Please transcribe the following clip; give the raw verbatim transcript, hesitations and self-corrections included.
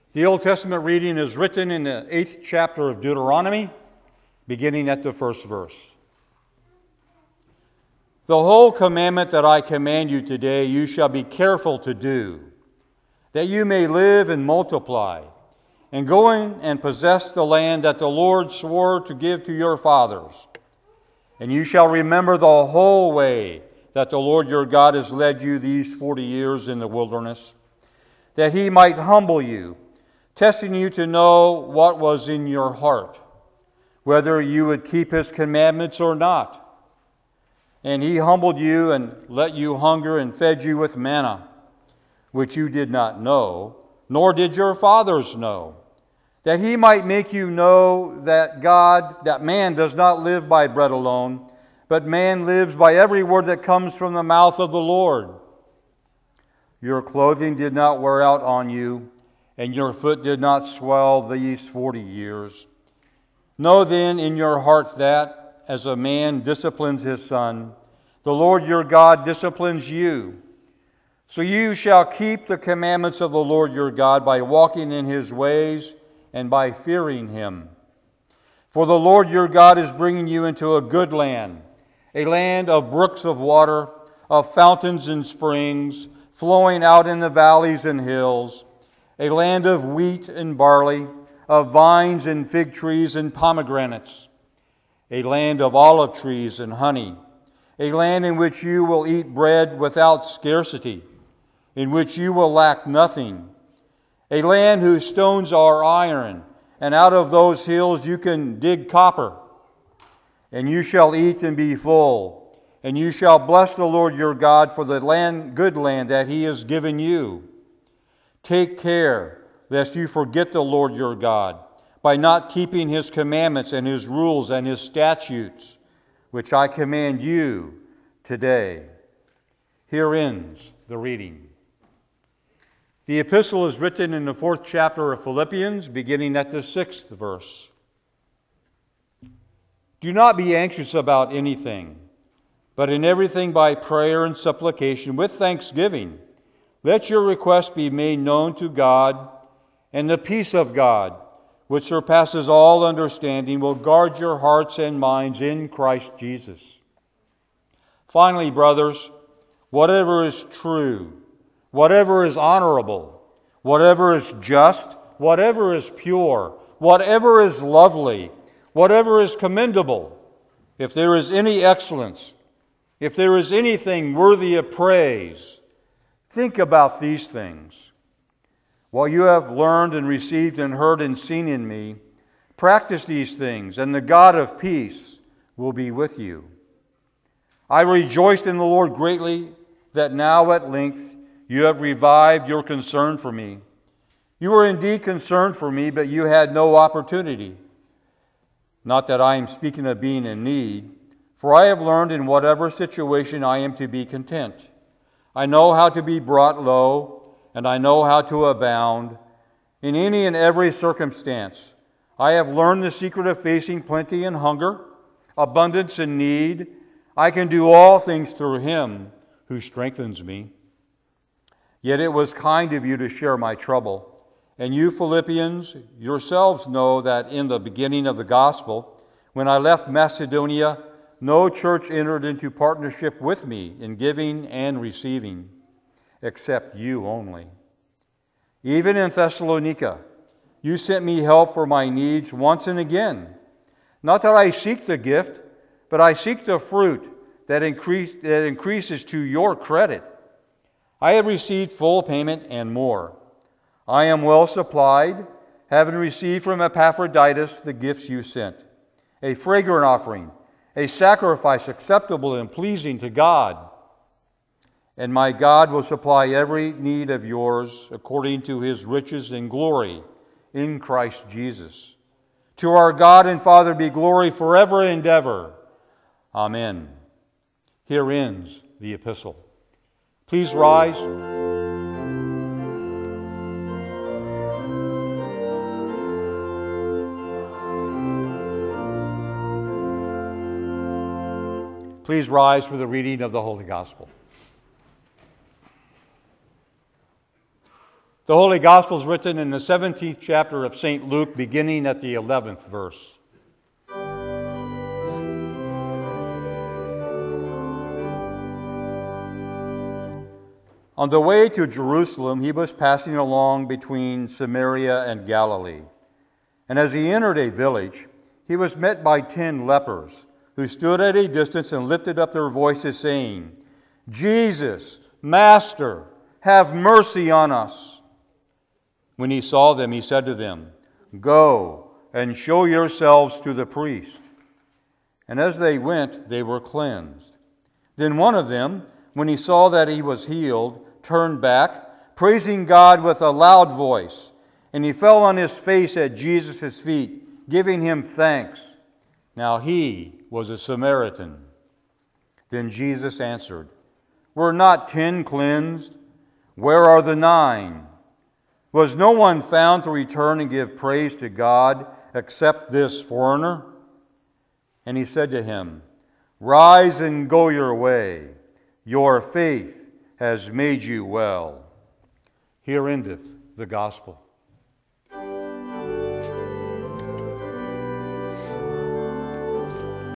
The Old Testament reading is written in the eighth chapter of Deuteronomy, beginning at the first verse. The whole commandment that I command you today you shall be careful to do, that you may live and multiply, and go in and possess the land that the Lord swore to give to your fathers. And you shall remember the whole way that the Lord your God has led you these forty years in the wilderness, that he might humble you, testing you to know what was in your heart, whether you would keep his commandments or not. And he humbled you and let you hunger and fed you with manna, which you did not know, nor did your fathers know, that he might make you know that God, that man does not live by bread alone, but man lives by every word that comes from the mouth of the Lord. Your clothing did not wear out on you, and your foot did not swell these forty years. Know then in your heart that, as a man disciplines his son, the Lord your God disciplines you. So you shall keep the commandments of the Lord your God by walking in his ways and by fearing him. For the Lord your God is bringing you into a good land, a land of brooks of water, of fountains and springs, flowing out in the valleys and hills, a land of wheat and barley, of vines and fig trees and pomegranates, a land of olive trees and honey, a land in which you will eat bread without scarcity, in which you will lack nothing, a land whose stones are iron, and out of those hills you can dig copper. And you shall eat and be full, and you shall bless the Lord your God for the land, good land that he has given you. Take care lest you forget the Lord your God by not keeping his commandments and his rules and his statutes, which I command you today. Here ends the reading. The epistle is written in the fourth chapter of Philippians, beginning at the sixth verse. Do not be anxious about anything, but in everything by prayer and supplication with thanksgiving, let your requests be made known to God, and the peace of God, which surpasses all understanding, will guard your hearts and minds in Christ Jesus. Finally, brothers, whatever is true, whatever is honorable, whatever is just, whatever is pure, whatever is lovely, whatever is commendable, if there is any excellence, if there is anything worthy of praise, think about these things. While you have learned and received and heard and seen in me, practice these things, and the God of peace will be with you. I rejoiced in the Lord greatly that now at length you have revived your concern for me. You were indeed concerned for me, but you had no opportunity. Not that I am speaking of being in need, for I have learned in whatever situation I am to be content. I know how to be brought low, and I know how to abound. In any and every circumstance, I have learned the secret of facing plenty and hunger, abundance and need. I can do all things through him who strengthens me. Yet it was kind of you to share my trouble. And you Philippians yourselves know that in the beginning of the gospel, when I left Macedonia, no church entered into partnership with me in giving and receiving, except you only. Even in Thessalonica, you sent me help for my needs once and again. Not that I seek the gift, but I seek the fruit that, increase, that increases to your credit. I have received full payment and more. I am well supplied, having received from Epaphroditus the gifts you sent, a fragrant offering, a sacrifice acceptable and pleasing to God. And my God will supply every need of yours according to his riches and glory in Christ Jesus. To our God and Father be glory forever and ever. Amen. Here ends the epistle. Please rise. Please rise for the reading of the Holy Gospel. The Holy Gospel is written in the seventeenth chapter of Saint Luke, beginning at the eleventh verse. On the way to Jerusalem, he was passing along between Samaria and Galilee. And as he entered a village, he was met by ten lepers, who stood at a distance and lifted up their voices, saying, "Jesus, Master, have mercy on us." When he saw them, he said to them, "Go and show yourselves to the priest." And as they went, they were cleansed. Then one of them, when he saw that he was healed, turned back, praising God with a loud voice, and he fell on his face at Jesus' feet, giving him thanks. Now he was a Samaritan. Then Jesus answered, "Were not ten cleansed? Where are the nine? Was no one found to return and give praise to God except this foreigner?" And he said to him, "Rise and go your way. Your faith has made you well." Here endeth the gospel.